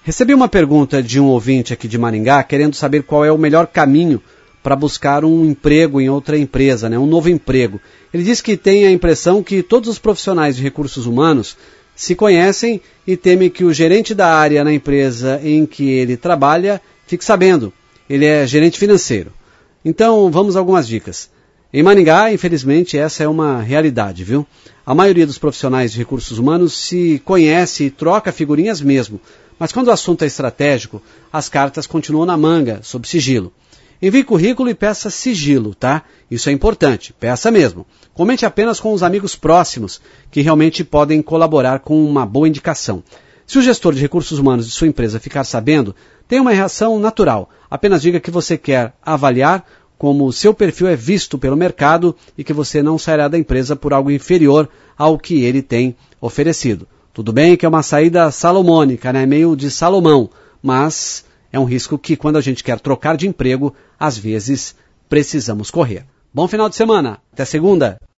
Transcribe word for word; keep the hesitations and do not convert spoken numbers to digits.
Recebi uma pergunta de um ouvinte aqui de Maringá, querendo saber qual é o melhor caminho para buscar um emprego em outra empresa, né? Um novo emprego. Ele diz que tem a impressão que todos os profissionais de recursos humanos se conhecem e teme que o gerente da área na empresa em que ele trabalha fique sabendo. Ele é gerente financeiro. Então, vamos a algumas dicas. Em Maringá, infelizmente, essa é uma realidade, viu? A maioria dos profissionais de recursos humanos se conhece e troca figurinhas mesmo. Mas quando o assunto é estratégico, as cartas continuam na manga, sob sigilo. Envie currículo e peça sigilo, tá? Isso é importante, peça mesmo. Comente apenas com os amigos próximos, que realmente podem colaborar com uma boa indicação. Se o gestor de recursos humanos de sua empresa ficar sabendo, tenha uma reação natural. Apenas diga que você quer avaliar como o seu perfil é visto pelo mercado e que você não sairá da empresa por algo inferior ao que ele tem oferecido. Tudo bem que é uma saída salomônica, né? Meio de Salomão, mas é um risco que quando a gente quer trocar de emprego, às vezes precisamos correr. Bom final de semana, até segunda!